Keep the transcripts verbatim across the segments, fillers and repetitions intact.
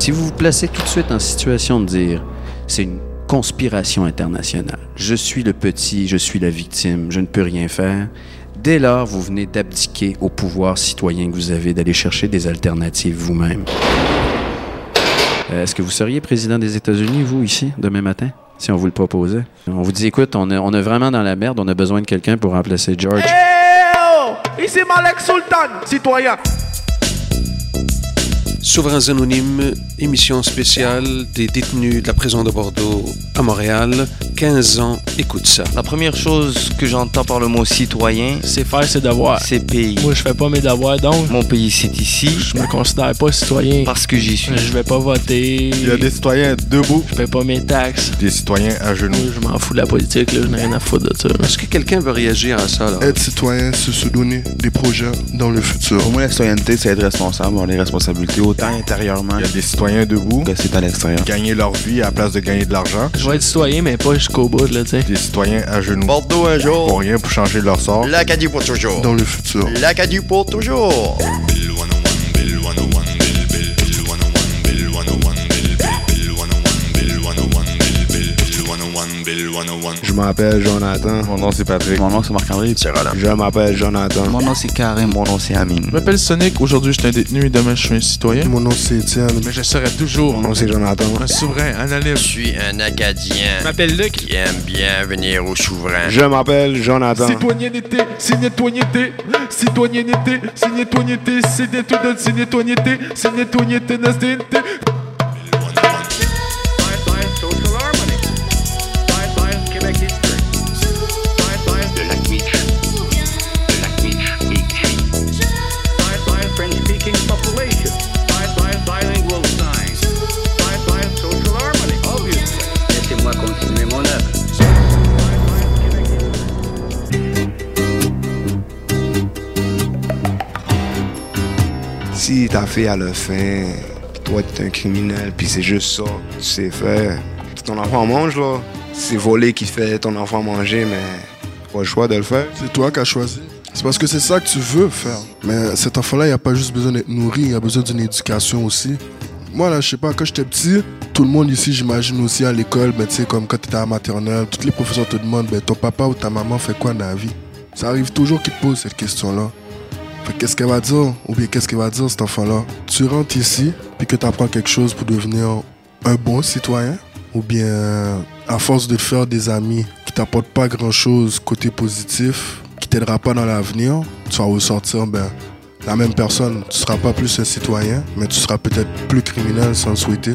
Si vous vous placez tout de suite en situation de dire « c'est une conspiration internationale, je suis le petit, je suis la victime, je ne peux rien faire », dès lors, vous venez d'abdiquer au pouvoir citoyen que vous avez d'aller chercher des alternatives vous-même. Euh, est-ce que vous seriez président des États-Unis, vous, ici, demain matin, si on vous le proposait? On vous dit, écoute, on est on est vraiment dans la merde, on a besoin de quelqu'un pour remplacer George. Hey oh! Ici Malek Sultan, citoyen. Souverains Anonymes, émission spéciale des détenus de la prison de Bordeaux à Montréal. quinze ans, écoute ça. La première chose que j'entends par le mot citoyen, c'est faire ses devoirs. C'est pays. Moi, je fais pas mes devoirs, donc mon pays, c'est ici. Je me considère pas citoyen. Parce que j'y suis. Je vais pas voter. Il y a des citoyens debout. Je paye pas mes taxes. Des citoyens à genoux. Moi, je m'en fous de la politique, là. Je n'ai rien à foutre de ça. Est-ce que quelqu'un veut réagir à ça, là? Être citoyen, c'est se donner des projets dans le futur. Pour moi, la citoyenneté, c'est être responsable, avoir les responsabilités autant intérieurement. Il y a des citoyens debout. Que c'est à l'extérieur. Gagner leur vie à la place de gagner de l'argent. Je vais être citoyen, mais pas jusqu'au bout, là, tu sais. Des citoyens à genoux. Bordeaux un jour. Pour rien, pour changer leur sort. L'Acadie pour toujours. Dans le futur. L'Acadie pour toujours. Je m'appelle Jonathan. Mon nom c'est Patrick. Mon nom c'est Marc-André. C'est Roland. Je m'appelle Jonathan. Mon nom c'est Karim. Mon nom c'est Amine. Je m'appelle Sonic. Aujourd'hui je suis un détenu et demain je suis un citoyen. Mon nom c'est Étienne. Mais je serai toujours. Mon nom c'est Jonathan. Un souverain, un allié. Je suis un Acadien. Je m'appelle Luc. Qui aime bien venir au souverain. Je m'appelle Jonathan. Citoyenneté, citoyenneté, citoyenneté, citoyenneté, citoyenneté, citoyenneté, citoyenneté, citoyenneté. Si ta fille a le faim, pis toi t'es un criminel, pis c'est juste ça, tu sais faire. Si ton enfant mange, là, c'est voler qui fait ton enfant manger, mais t'as pas le choix de le faire. C'est toi qui as choisi. C'est parce que c'est ça que tu veux faire. Mais cet enfant-là, il a pas juste besoin d'être nourri, il a besoin d'une éducation aussi. Moi, là, je sais pas, quand j'étais petit, tout le monde ici, j'imagine aussi à l'école, ben, tu sais, comme quand t'étais à la maternelle, tous les professeurs te demandent, ben, ton papa ou ta maman fait quoi dans la vie? Ça arrive toujours qu'ils te posent cette question-là. Fait qu'est-ce qu'elle va dire, ou bien qu'est-ce qu'il va dire, cet enfant-là? Tu rentres ici, puis que tu apprends quelque chose pour devenir un bon citoyen, ou bien, à force de faire des amis qui t'apportent pas grand-chose côté positif, qui t'aidera pas dans l'avenir, tu vas ressortir, ben, la même personne. Tu seras pas plus un citoyen, mais tu seras peut-être plus criminel sans le souhaiter.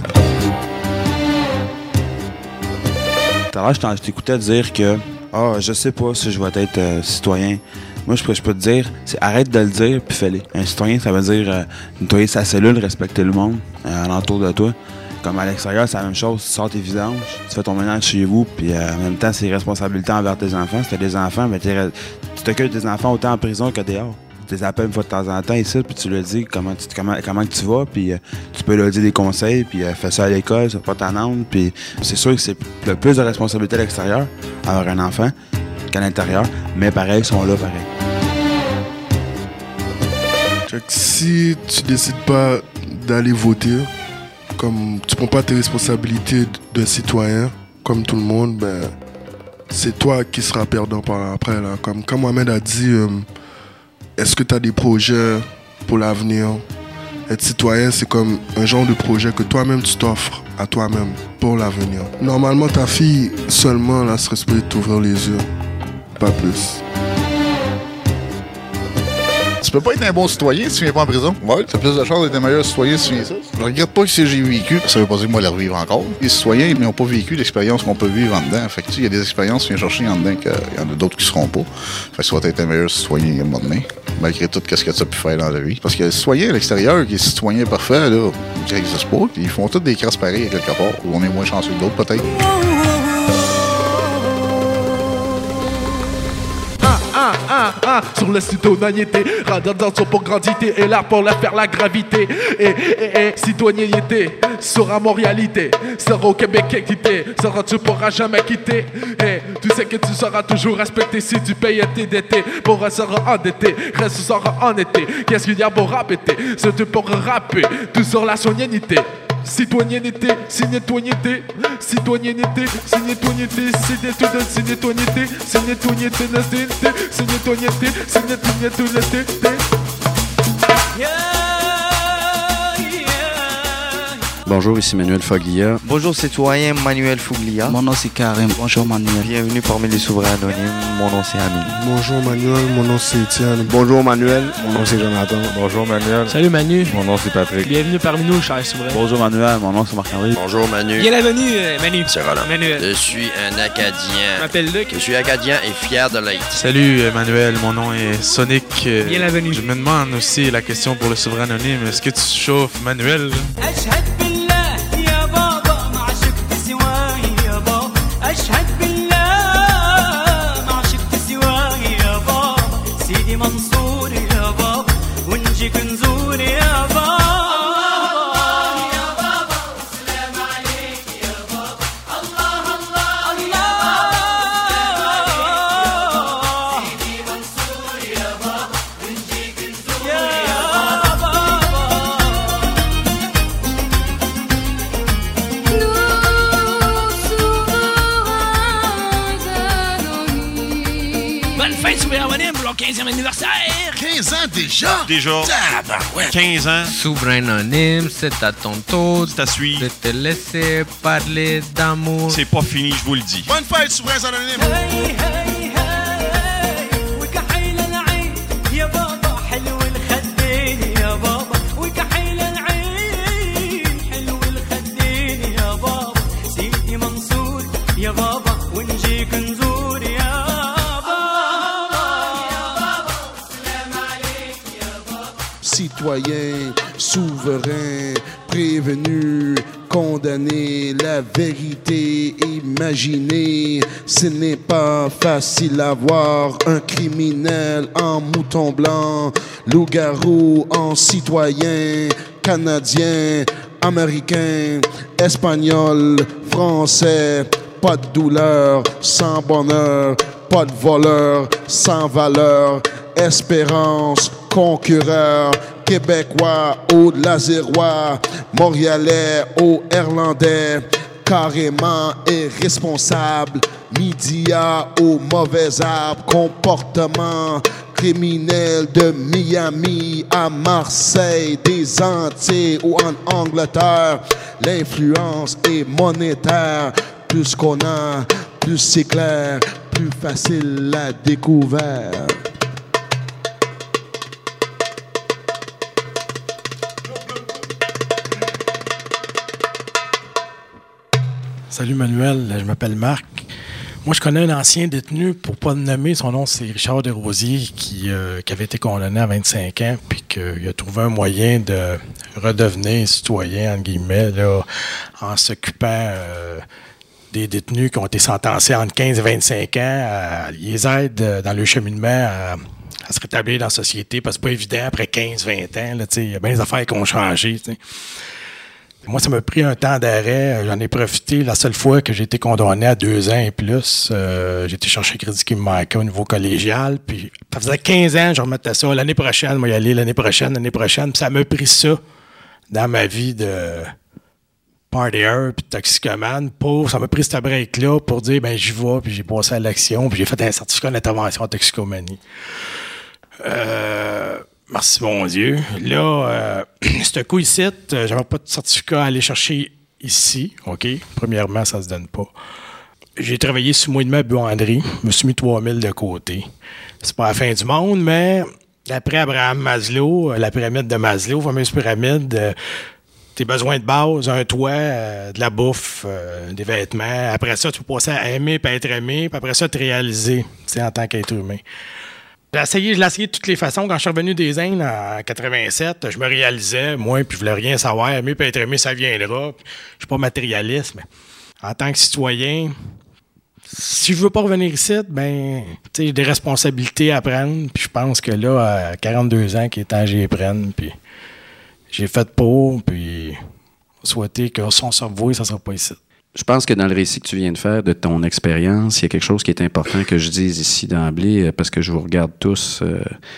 Tout à l'heure, je t'écoutais dire que ah, oh, je sais pas si je vais être euh, citoyen. Moi, je peux, je peux te dire, c'est arrête de le dire puis fais-le. Un citoyen, ça veut dire euh, nettoyer sa cellule, respecter le monde euh, alentour de toi. Comme à l'extérieur, c'est la même chose. Tu sors tes vidanges, tu fais ton ménage chez vous, puis euh, en même temps, c'est responsabilité envers tes enfants. Si t'as des enfants, ben, tu t'occupes de tes enfants autant en prison que dehors. Tu les appelles une fois de temps en temps ici, puis tu leur dis comment tu, comment, comment tu vas, puis euh, tu peux leur dire des conseils, puis euh, fais ça à l'école, c'est pas ta norme, puis c'est sûr que c'est le plus de responsabilité à l'extérieur, avoir un enfant, qu'à l'intérieur, mais pareil, ils sont là pareil. Fait que si tu décides pas d'aller voter, comme tu prends pas tes responsabilités de citoyen, comme tout le monde, ben c'est toi qui seras perdant par après. Là. Comme quand Mohamed a dit, euh, est-ce que tu as des projets pour l'avenir? Être citoyen, c'est comme un genre de projet que toi-même tu t'offres à toi-même pour l'avenir. Normalement, ta fille seulement là, serait supposée t'ouvrir les yeux, pas plus. Tu peux pas être un bon citoyen si tu viens pas en prison. Ouais, t'as plus de chance d'être un meilleur citoyen si tu viens ça. Je regrette pas que si j'ai vécu, ça veut pas dire que moi le revivre encore. Les citoyens, ils n'ont pas vécu l'expérience qu'on peut vivre en dedans. Fait que tu sais, il y a des expériences qui viennent chercher en dedans qu'il y en a d'autres qui seront pas. Fait que tu vas être un meilleur citoyen à un moment donné, malgré tout ce que tu as pu faire dans la vie. Parce que le citoyen à l'extérieur, qui est citoyen parfait, là, qui n'existe pas, ils font toutes des crasses pareilles à quelque part. On est moins chanceux que d'autres peut-être. Ah, ah, ah, sur la citoyenneté, radar pour grandité et là pour la faire la gravité. Et, et, et, citoyenneté sera mon réalité, sera au Québec équité, sera tu pourras jamais quitter. Et tu sais que tu seras toujours respecté si tu payes tes dettes. Pour un sera endetté, reste sera en été. Qu'est-ce qu'il y a pour répéter? C'est tu pour rapper, tout sur la citoyenneté. Citoyenneté, citoyenneté, citoyenneté, citoyenneté, citoyenneté, citoyenneté, citoyenneté, citoyenneté, citoyenneté. Bonjour, ici Manuel Foglia. Bonjour citoyen Manuel Foglia. Mon nom c'est Karim. Bonjour Manuel. Bienvenue parmi les souverains anonymes. Mon nom c'est Amine. Bonjour Manuel, mon nom c'est Étienne. Bonjour Manuel, mon nom c'est Jonathan. Bonjour Manuel. Salut Manu. Mon nom c'est Patrick. Bienvenue parmi nous, cher souverain. Bonjour Manuel, mon nom c'est Marc-André. Bonjour Manu. Bien la venue, euh, Manu. C'est Roland. Manuel. Je suis un Acadien. Je m'appelle Luc. Je suis Acadien et fier de l'être. Salut Emmanuel, mon nom est Sonic. Bien la venue. Je me demande aussi la question pour le souverain anonyme. Est-ce que tu chauffes Manuel? quinzième anniversaire! quinze ans déjà? Déjà. Ah, ben ouais. quinze ans. Souverain anonyme, c'est à ton tour. C'est à suivre. De te laisser parler d'amour. C'est pas fini, je vous le dis. Bonne fête, souverains anonymes! Hey, hey, hey, وكحيل العين يا بابا حلو الخدين يا بابا وكحيل العين حلو الخدين يا بابا سيدي منصور يا بابا ونجيك نزور يا Citoyen, souverain, prévenu, condamné, la vérité imaginée. Ce n'est pas facile à voir un criminel en mouton blanc, loup-garou en citoyen, canadien, américain, espagnol, français. Pas de douleur, sans bonheur, pas de voleur, sans valeur, espérance, concurreur, québécois au lasérois, montréalais au irlandais, carrément irresponsable, média au mauvais arbre, comportement criminel de Miami à Marseille, des Antilles ou en Angleterre, l'influence est monétaire. Plus qu'on a, plus c'est clair, plus facile la découverte. Salut Manuel, je m'appelle Marc. Moi, je connais un ancien détenu, pour pas le nommer, son nom c'est Richard Desrosiers, qui, euh, qui avait été condamné à vingt-cinq ans, puis qu'il a trouvé un moyen de redevenir citoyen, entre guillemets, là, en s'occupant euh, des détenus qui ont été sentencés entre quinze et vingt-cinq ans. À, ils les aident dans le cheminement à, à se rétablir dans la société, parce que c'est pas évident après quinze à vingt ans. Il y a bien des affaires qui ont changé. T'sais. Moi, ça m'a pris un temps d'arrêt. J'en ai profité la seule fois que j'ai été condamné à deux ans et plus. Euh, j'ai été chercher le crédit qui me manquait au niveau collégial. Puis, ça faisait quinze ans que je remettais ça. L'année prochaine, moi, y aller l'année prochaine, l'année prochaine. Puis ça m'a pris ça dans ma vie de partier puis de toxicomane. Pour, ça m'a pris ce break-là pour dire, ben j'y vais. Puis j'ai passé à l'action. Puis j'ai fait un certificat d'intervention en toxicomanie. Euh... Merci, mon Dieu. Là, euh, ce coup ici, euh, j'avais pas de certificat à aller chercher ici. OK? Premièrement, ça se donne pas. J'ai travaillé six mois et demi à buanderie. Je me suis mis trois mille de côté. C'est pas la fin du monde, mais d'après Abraham Maslow, la pyramide de Maslow, fameuse pyramide, euh, tes besoins de base, un toit, euh, de la bouffe, euh, des vêtements. Après ça, tu peux passer à aimer puis à être aimé, puis après ça, te réaliser, tu sais, en tant qu'être humain. J'ai essayé, je l'ai essayé de toutes les façons. Quand je suis revenu des Indes en quatre-vingt-sept, je me réalisais, moi, puis je voulais rien savoir. Aimer puis être aimé, ça viendra. Je suis pas matérialiste, mais en tant que citoyen, si je veux pas revenir ici, ben, tu sais, j'ai des responsabilités à prendre. Puis je pense que là, à quarante-deux ans, qu'il est temps que j'y prenne. Puis j'ai fait pour, puis souhaiter que son subway, ça sera pas ici. Je pense que dans le récit que tu viens de faire de ton expérience, il y a quelque chose qui est important que je dise ici d'emblée, parce que je vous regarde tous euh,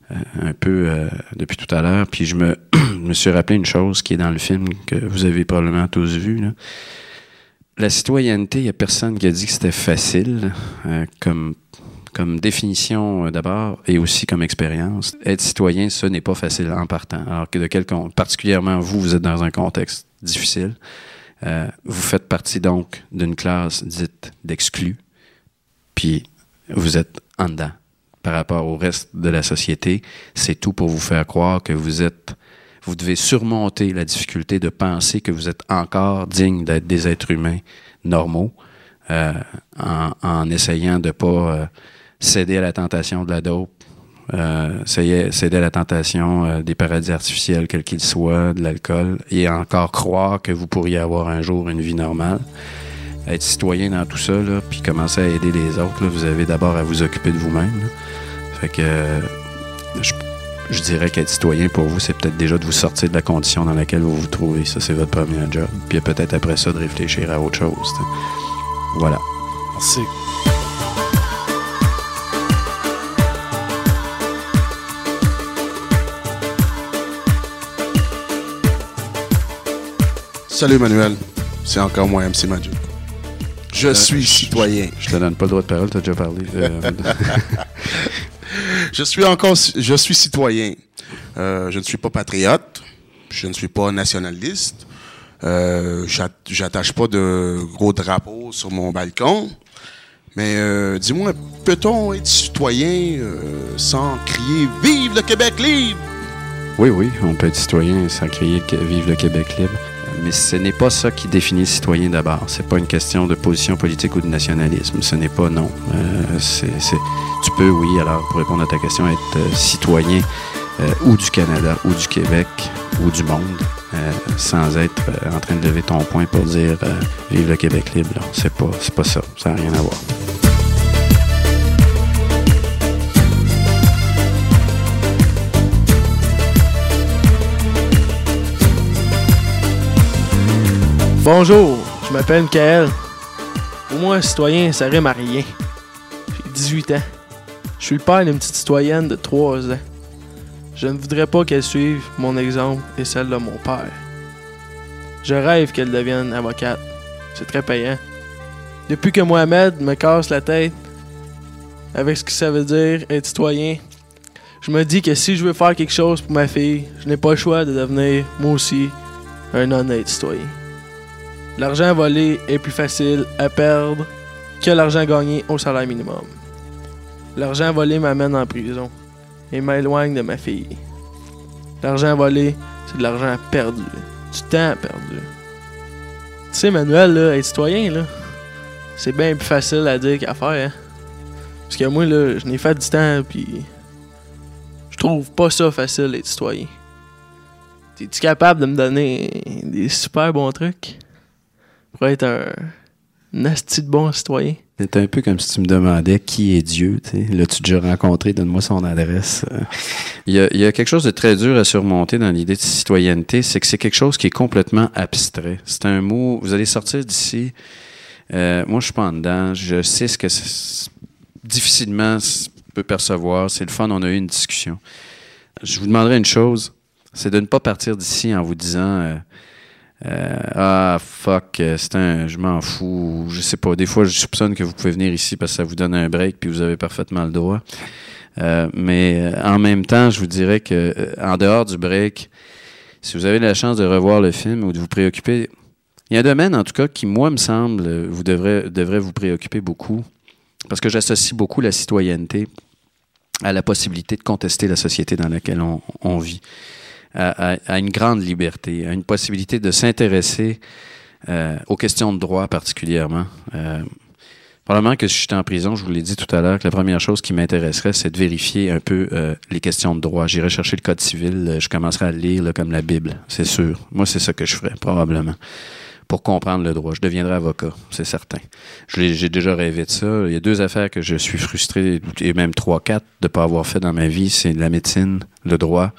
euh, un peu euh, depuis tout à l'heure. Puis je me, me suis rappelé une chose qui est dans le film que vous avez probablement tous vu, là. La citoyenneté, il n'y a personne qui a dit que c'était facile euh, comme, comme définition euh, d'abord et aussi comme expérience. Être citoyen, ce n'est pas facile en partant. Alors que de quel con- particulièrement vous, vous êtes dans un contexte difficile. Euh, vous faites partie donc d'une classe dite d'exclus, puis vous êtes en dedans. Par rapport au reste de la société, c'est tout pour vous faire croire que vous êtes... Vous devez surmonter la difficulté de penser que vous êtes encore digne d'être des êtres humains normaux euh, en, en essayant de ne pas euh, céder à la tentation de la dope, euh, céder, céder à la tentation euh, des paradis artificiels, quels qu'ils soient, de l'alcool, et encore croire que vous pourriez avoir un jour une vie normale. Être citoyen dans tout ça, là, puis commencer à aider les autres, là, vous avez d'abord à vous occuper de vous-même. Là. Fait que euh, je Je dirais qu'être citoyen, pour vous, c'est peut-être déjà de vous sortir de la condition dans laquelle vous vous trouvez. Ça, c'est votre premier job. Puis peut-être après ça, de réfléchir à autre chose. T'sais. Voilà. Merci. Salut Manuel, c'est encore moi, M C Magic. Je Euh, suis citoyen. Je te donne pas le droit de parole, t'as déjà parlé. Euh, Je suis encore, je suis citoyen. Euh, je ne suis pas patriote. Je ne suis pas nationaliste. Euh, j'at- j'attache pas de gros drapeaux sur mon balcon. Mais euh, dis-moi, peut-on être citoyen euh, sans crier « Vive le Québec libre » ? Oui, oui, on peut être citoyen sans crier que vive le Québec libre. Mais ce n'est pas ça qui définit le citoyen d'abord. C'est pas une question de position politique ou de nationalisme. Ce n'est pas non. Euh, c'est, c'est... Tu peux, oui, alors, pour répondre à ta question, être euh, citoyen euh, ou du Canada, ou du Québec, ou du monde, euh, sans être euh, en train de lever ton poing pour dire euh, vive le Québec libre. Là. C'est pas, c'est pas ça. Ça n'a rien à voir. Bonjour, je m'appelle Michael. Pour moi, un citoyen, ça rime à rien. J'ai dix-huit ans. Je suis le père d'une petite citoyenne de trois ans. Je ne voudrais pas qu'elle suive mon exemple et celle de mon père. Je rêve qu'elle devienne avocate. C'est très payant. Depuis que Mohamed me casse la tête avec ce que ça veut dire être citoyen, je me dis que si je veux faire quelque chose pour ma fille, je n'ai pas le choix de devenir, moi aussi, un honnête citoyen. L'argent volé est plus facile à perdre que l'argent gagné au salaire minimum. L'argent volé m'amène en prison et m'éloigne de ma fille. L'argent volé, c'est de l'argent perdu, du temps perdu. Tu sais, Manuel, là, être citoyen, là, c'est bien plus facile à dire qu'à faire. Hein? Parce que moi, là, je n'ai fait du temps, puis je trouve pas ça facile être citoyen. T'es-tu capable de me donner des super bons trucs pour être un nasty de bon citoyen? C'est un peu comme si tu me demandais qui est Dieu. T'sais. L'as-tu déjà rencontré? Donne-moi son adresse. Il y a, il y a quelque chose de très dur à surmonter dans l'idée de citoyenneté, c'est que c'est quelque chose qui est complètement abstrait. C'est un mot... Vous allez sortir d'ici... Euh, moi, je suis pas en dedans. Je sais ce que c'est, difficilement je peux percevoir. C'est le fun, on a eu une discussion. Je vous demanderai une chose, c'est de ne pas partir d'ici en vous disant... Euh, Euh, ah, fuck, c'est un, je m'en fous, je sais pas. Des fois, je soupçonne que vous pouvez venir ici parce que ça vous donne un break puis vous avez parfaitement le droit. Euh, mais en même temps, je vous dirais que en dehors du break, si vous avez la chance de revoir le film ou de vous préoccuper, il y a un domaine, en tout cas, qui, moi, me semble, vous devrez, devrait vous préoccuper beaucoup parce que j'associe beaucoup la citoyenneté à la possibilité de contester la société dans laquelle on, on vit. À, à, à une grande liberté, à une possibilité de s'intéresser euh, aux questions de droit particulièrement. Euh, probablement que si j'étais en prison, je vous l'ai dit tout à l'heure, que la première chose qui m'intéresserait, c'est de vérifier un peu euh, les questions de droit. J'irais chercher le Code civil, je commencerais à le lire là, comme la Bible, c'est sûr. Moi, c'est ça que je ferais, probablement, pour comprendre le droit. Je deviendrais avocat, c'est certain. Je l'ai, j'ai déjà rêvé de ça. Il y a deux affaires que je suis frustré, et même trois, quatre, de ne pas avoir fait dans ma vie, c'est la médecine, le droit,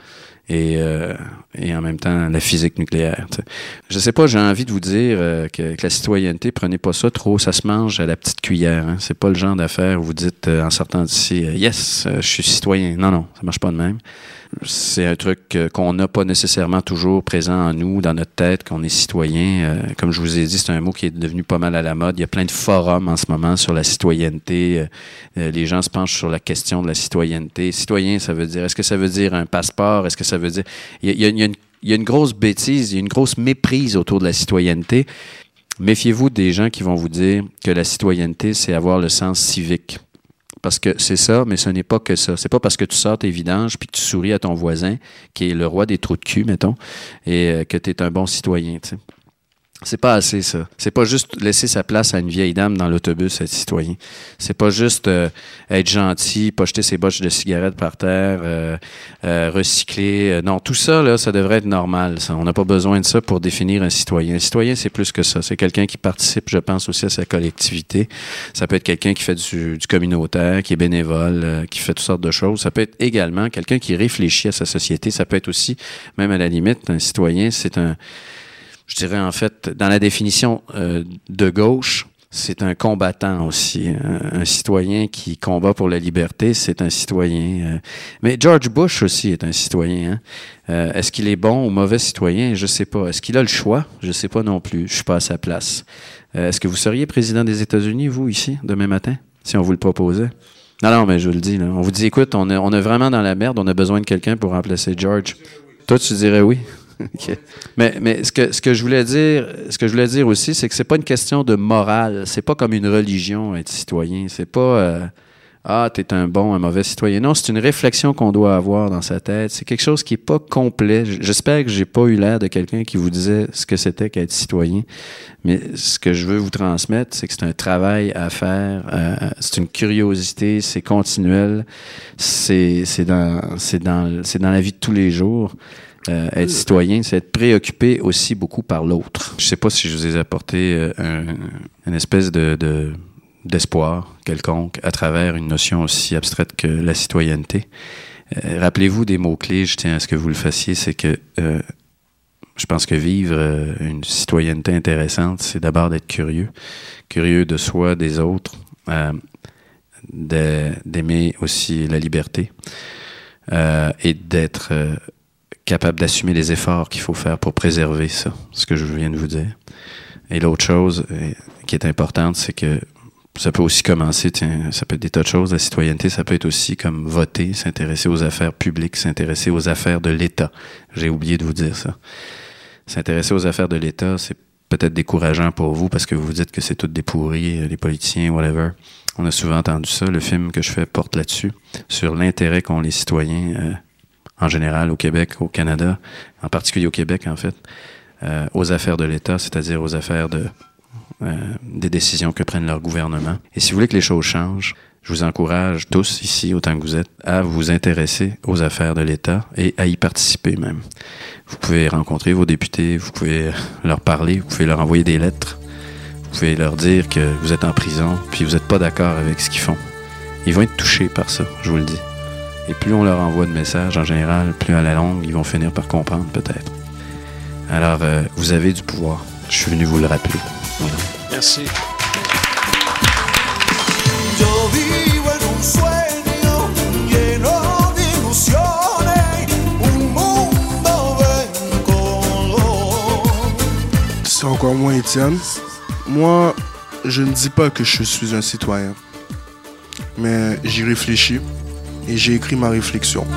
et, euh, et en même temps la physique nucléaire. T'sais. Je sais pas, j'ai envie de vous dire euh, que, que la citoyenneté, prenez pas ça trop, ça se mange à la petite cuillère. Hein. C'est pas le genre d'affaire où vous dites euh, en sortant d'ici, euh, yes, euh, je suis citoyen. Non, non, ça marche pas de même. C'est un truc euh, qu'on n'a pas nécessairement toujours présent en nous, dans notre tête, qu'on est citoyen. Euh, comme je vous ai dit, c'est un mot qui est devenu pas mal à la mode. Il y a plein de forums en ce moment sur la citoyenneté. Euh, euh, les gens se penchent sur la question de la citoyenneté. Citoyen, ça veut dire, est-ce que ça veut dire un passeport? Est-ce que ça veut dire... Il y a, il y a, il y a, une, il y a une grosse bêtise, il y a une grosse méprise autour de la citoyenneté. Méfiez-vous des gens qui vont vous dire que la citoyenneté, c'est avoir le sens civique. Parce que c'est ça, mais ce n'est pas que ça. C'est pas parce que tu sors tes vidanges puis que tu souris à ton voisin, qui est le roi des trous de cul, mettons, et euh, que tu es un bon citoyen, tu sais. C'est pas assez, ça. C'est pas juste laisser sa place à une vieille dame dans l'autobus, être citoyen. C'est pas juste euh, être gentil, pas jeter ses bottes de cigarettes par terre, euh, euh, recycler. Euh, non, tout ça, là, ça devrait être normal, ça. On n'a pas besoin de ça pour définir un citoyen. Un citoyen, c'est plus que ça. C'est quelqu'un qui participe, je pense, aussi à sa collectivité. Ça peut être quelqu'un qui fait du, du communautaire, qui est bénévole, euh, qui fait toutes sortes de choses. Ça peut être également quelqu'un qui réfléchit à sa société. Ça peut être aussi, même à la limite, un citoyen, c'est un... Je dirais en fait, dans la définition euh, de gauche, c'est un combattant aussi. Un, un citoyen qui combat pour la liberté, c'est un citoyen. Euh, mais George Bush aussi est un citoyen. Hein? Euh, est-ce qu'il est bon ou mauvais citoyen? Je sais pas. Est-ce qu'il a le choix? Je sais pas non plus. Je suis pas à sa place. Euh, est-ce que vous seriez président des États-Unis, vous, ici, demain matin, si on vous le proposait? Non, non, mais je vous le dis. Là. On vous dit, écoute, on est, on est vraiment dans la merde, on a besoin de quelqu'un pour remplacer George. Toi, tu dirais oui? Okay. Mais, mais ce que, ce que je voulais dire, ce que je voulais dire aussi, c'est que c'est pas une question de morale. C'est pas comme une religion, être citoyen. C'est pas euh, ah, t'es un bon, un mauvais citoyen. Non, c'est une réflexion qu'on doit avoir dans sa tête. C'est quelque chose qui est pas complet. J'espère que j'ai pas eu l'air de quelqu'un qui vous disait ce que c'était qu'être citoyen. Mais ce que je veux vous transmettre, c'est que c'est un travail à faire. Euh, c'est une curiosité, c'est continuel. C'est, c'est dans, c'est dans, c'est dans la vie de tous les jours. Euh, être citoyen, c'est être préoccupé aussi beaucoup par l'autre. Je sais pas si je vous ai apporté euh, un, une espèce de, de, d'espoir quelconque à travers une notion aussi abstraite que la citoyenneté. Euh, rappelez-vous des mots-clés, je tiens à ce que vous le fassiez, c'est que euh, je pense que vivre euh, une citoyenneté intéressante, c'est d'abord d'être curieux. Curieux de soi, des autres, euh, de, d'aimer aussi la liberté euh, et d'être... Euh, capable d'assumer les efforts qu'il faut faire pour préserver ça, ce que je viens de vous dire. Et l'autre chose euh, qui est importante, c'est que ça peut aussi commencer, tiens, ça peut être des tas de choses, la citoyenneté, ça peut être aussi comme voter, s'intéresser aux affaires publiques, s'intéresser aux affaires de l'État. J'ai oublié de vous dire ça. S'intéresser aux affaires de l'État, c'est peut-être décourageant pour vous parce que vous vous dites que c'est tout des pourris, les politiciens, whatever. On a souvent entendu ça. Le film que je fais porte là-dessus, sur l'intérêt qu'ont les citoyens euh, en général au Québec, au Canada, en particulier au Québec, en fait, euh, aux affaires de l'État, c'est-à-dire aux affaires de, euh, des décisions que prennent leurs gouvernements. Et si vous voulez que les choses changent, je vous encourage tous, ici, autant que vous êtes, à vous intéresser aux affaires de l'État et à y participer même. Vous pouvez rencontrer vos députés, vous pouvez leur parler, vous pouvez leur envoyer des lettres, vous pouvez leur dire que vous êtes en prison, puis vous n'êtes pas d'accord avec ce qu'ils font. Ils vont être touchés par ça, je vous le dis. Et plus on leur envoie de messages, en général, plus à la longue, ils vont finir par comprendre, peut-être. Alors, euh, vous avez du pouvoir. Je suis venu vous le rappeler. Voilà. Merci. C'est encore moi, Étienne. Moi, je ne dis pas que je suis un citoyen, mais j'y réfléchis. Et j'ai écrit ma réflexion.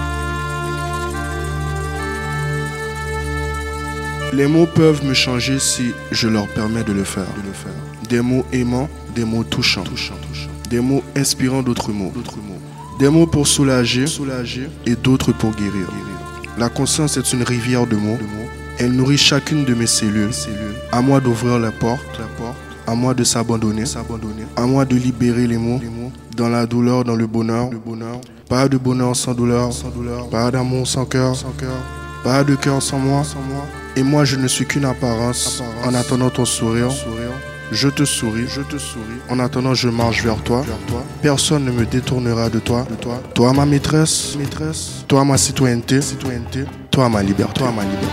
Les mots peuvent me changer si je leur permets de le faire. De le faire. Des mots aimants, des mots touchants. touchants, touchants. Des mots inspirant d'autres mots. d'autres mots. Des mots pour soulager, soulager et d'autres pour guérir. guérir. La conscience est une rivière de mots. De mots. Elle nourrit chacune de mes cellules. cellules. À moi d'ouvrir la porte. La porte. À moi de s'abandonner. s'abandonner. À moi de libérer les mots. les mots. Dans la douleur, dans le bonheur. Le bonheur. Pas de bonheur sans douleur, sans douleur. Pas d'amour sans cœur, sans cœur. Pas de cœur sans moi, sans moi. Et moi je ne suis qu'une apparence. apparence. En attendant ton sourire, sourire. Je te souris, je te souris. En attendant je marche vers toi, vers toi. Personne ne me détournera de toi, de toi. Toi ma maîtresse, maîtresse. Toi ma citoyenneté, citoyenneté. libère-toi, ma libère-toi, ma libère.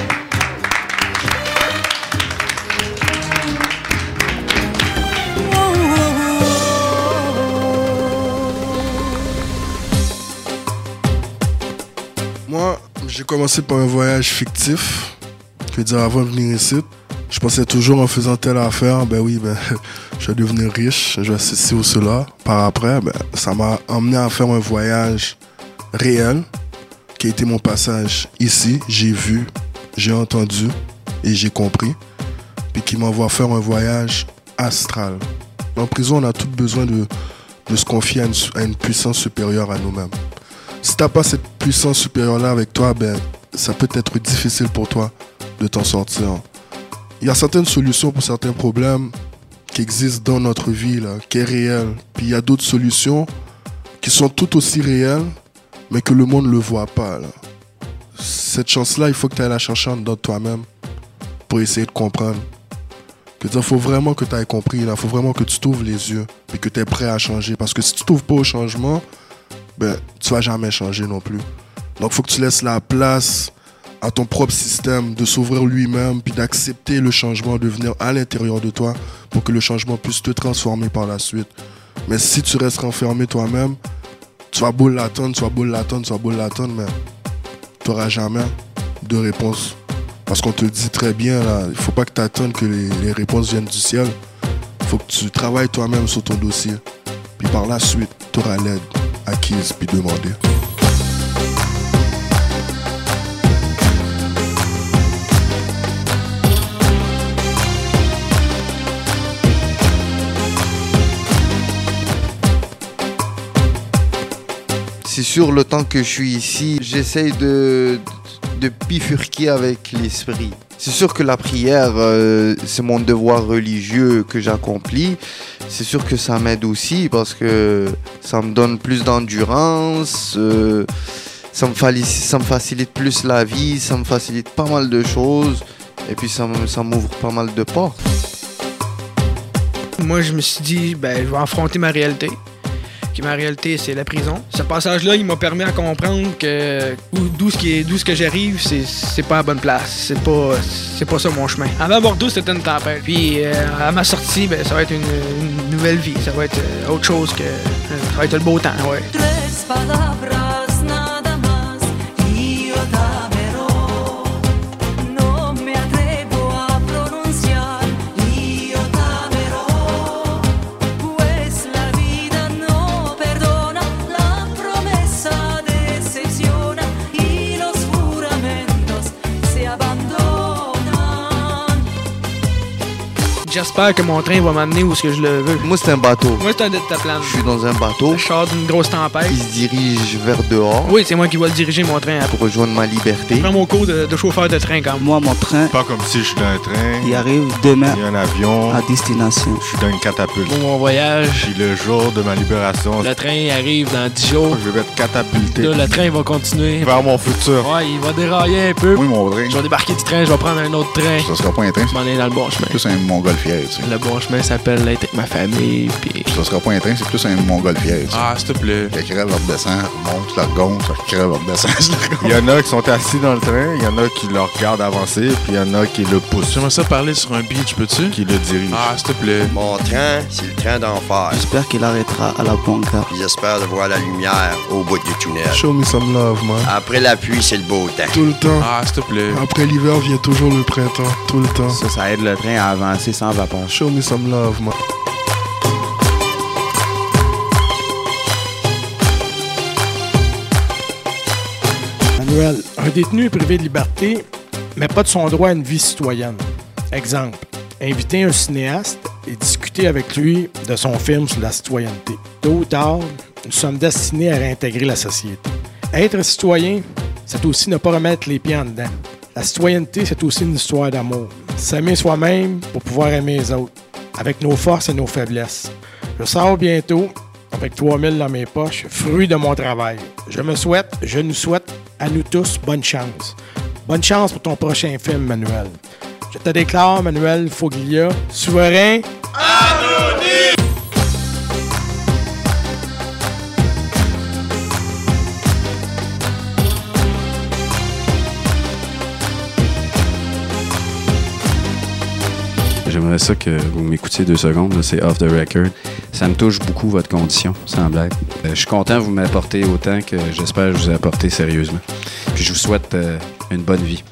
Moi, j'ai commencé par un voyage fictif. Je veux dire, avant de venir ici, je pensais toujours en faisant telle affaire, ben oui, ben, je vais devenir riche, je vais ceci ou cela. Par après, ben, ça m'a emmené à faire un voyage réel, qui a été mon passage ici. J'ai vu, j'ai entendu et j'ai compris. Puis qui m'envoie faire un voyage astral. En prison, on a tout besoin de, de se confier à une, à une puissance supérieure à nous-mêmes. Si tu n'as pas cette puissance supérieure-là avec toi, ben, ça peut être difficile pour toi de t'en sortir. Il y a certaines solutions pour certains problèmes qui existent dans notre vie, là, qui est réelle. Puis il y a d'autres solutions qui sont tout aussi réelles, mais que le monde ne le voit pas. Là. Cette chance-là, il faut que tu ailles la chercher en dedans de toi-même pour essayer de comprendre. Il faut vraiment que tu aies compris, il faut vraiment que tu t'ouvres les yeux et que tu es prêt à changer. Parce que si tu t'ouvres pas au changement, ben, tu vas jamais changer non plus. Donc il faut que tu laisses la place à ton propre système de s'ouvrir lui-même puis d'accepter le changement, de venir à l'intérieur de toi pour que le changement puisse te transformer par la suite. Mais si tu restes renfermé toi-même, tu vas beau l'attendre, tu vas beau l'attendre, tu vas beau l'attendre, mais tu n'auras jamais de réponse. Parce qu'on te le dit très bien, là, il ne faut pas que tu attendes que les, les réponses viennent du ciel. Il faut que tu travailles toi-même sur ton dossier. Puis par la suite, tu auras l'aide acquise puis demandée. C'est sûr, le temps que je suis ici, j'essaye de, de bifurquer avec l'esprit. C'est sûr que la prière, euh, c'est mon devoir religieux que j'accomplis. C'est sûr que ça m'aide aussi parce que ça me donne plus d'endurance, euh, ça me facilite, ça me facilite plus la vie, ça me facilite pas mal de choses et puis ça, ça m'ouvre pas mal de portes. Moi, je me suis dit, ben, je vais affronter ma réalité. Qui ma réalité, c'est la prison. Ce passage-là, il m'a permis à comprendre que d'où ce qui est, d'où ce que j'arrive, c'est, c'est pas la bonne place. C'est pas, c'est pas ça mon chemin. Avant Bordeaux, c'était une tempête. Puis euh, à ma sortie, ben, ça va être une, une nouvelle vie. Ça va être euh, autre chose que. Euh, ça va être le beau temps, ouais. J'espère que mon train va m'amener où ce que je le veux. Moi, c'est un bateau. Moi, c'est un deltaplan. Je suis dans un bateau. Je sors d'une grosse tempête. Il se dirige vers dehors. Oui, c'est moi qui vais le diriger, mon train. Pour rejoindre ma liberté. Je prends mon cours de, de chauffeur de train quand même. Moi, mon train. Pas comme si je suis dans un train. Il arrive demain. Il y a un avion. À destination. Je suis dans une catapulte. Pour mon voyage. Puis le jour de ma libération. Le train arrive dans dix jours. Je vais être catapulté. Là, le train va continuer. Vers mon futur. Ouais, il va dérailler un peu. Oui, mon train. Je vais débarquer du train, je vais prendre un autre train. Ça sera pas un train. Je m'en ai dans le bon chemin. C'est plus un montgolfière, tu sais. Le bon chemin s'appelle l'être avec ma famille, puis... Ça sera pas un train, c'est plus un montgolfière, tu sais. Ah, s'il te plaît. Ça crève, redescend, remonte, la gonfle, ça crève, redescend, il y en a qui sont assis dans le train, il y en a qui le regardent avancer, puis il y en a qui le poussent. J'aimerais ça parler sur un beach, peux-tu? Qui le dirige. Ah, s'il te plaît. Mon train, c'est le train d'enfer. J'espère qu'il arrêtera à la bonne gare. J'espère de voir la lumière au bout du tunnel. Show me some love, man. Après la pluie, c'est le beau temps. Tout le temps. Ah, s'il te plaît. Après l'hiver vient toujours le printemps. Tout le temps. Ça, ça aide le train à avancer sans vapeur. Show me some love, man. Manuel, un détenu est privé de liberté, mais pas de son droit à une vie citoyenne. Exemple, inviter un cinéaste et discuter avec lui de son film sur la citoyenneté. Tôt ou tard, nous sommes destinés à réintégrer la société. Être citoyen, c'est aussi ne pas remettre les pieds en dedans. La citoyenneté, c'est aussi une histoire d'amour. S'aimer soi-même pour pouvoir aimer les autres, avec nos forces et nos faiblesses. Je sors bientôt, avec trois mille dans mes poches, fruit de mon travail. Je me souhaite, je nous souhaite à nous tous bonne chance. Bonne chance pour ton prochain film, Manuel. Je te déclare, Manuel Foglia, souverain anonyme! J'aimerais ça que vous m'écoutiez deux secondes, là, c'est off the record. Ça me touche beaucoup, votre condition, sans blague. Euh, je suis content que vous m'apportez autant que j'espère que je vous ai apporté sérieusement. Puis je vous souhaite euh, une bonne vie.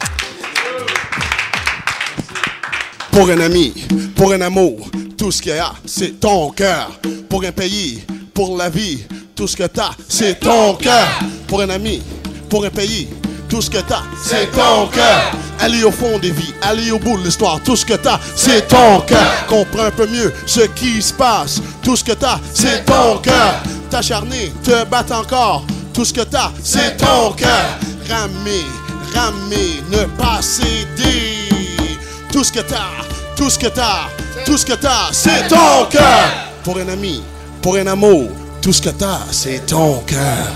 Pour un ami, pour un amour, tout ce qu'il y a, c'est ton cœur. Pour un pays, pour la vie, tout ce que t'as, c'est ton cœur. Pour un ami, pour un pays, tout ce que t'as, c'est ton cœur. Aller au fond des vies, aller au bout de l'histoire, tout ce que t'as, c'est ton cœur. Comprends un peu mieux ce qui se passe, tout ce que t'as, c'est ton cœur. T'acharner, te battre encore, tout ce que t'as, c'est ton cœur. Ramer, ramer, ne pas céder. Tout ce que t'as, tout ce que t'as, tout ce que t'as, c'est ton cœur. Pour un ami, pour un amour, tout ce que t'as, c'est ton cœur.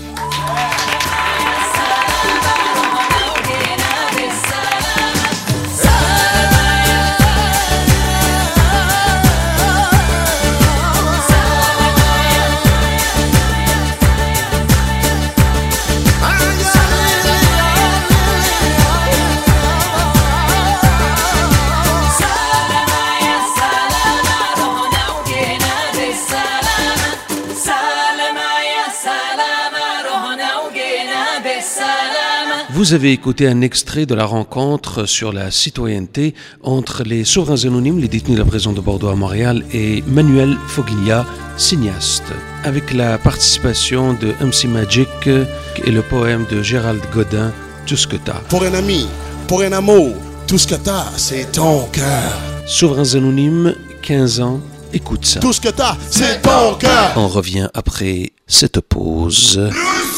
Vous avez écouté un extrait de la rencontre sur la citoyenneté entre les Souverains Anonymes, les détenus de la prison de Bordeaux à Montréal, et Manuel Foglia, cinéaste, avec la participation de M C Magic et le poème de Gérald Godin, Tout ce que t'as. Pour un ami, pour un amour, tout ce que t'as, c'est ton cœur. Souverains Anonymes, quinze ans, écoute ça. Tout ce que t'as, c'est ton cœur. On revient après cette pause.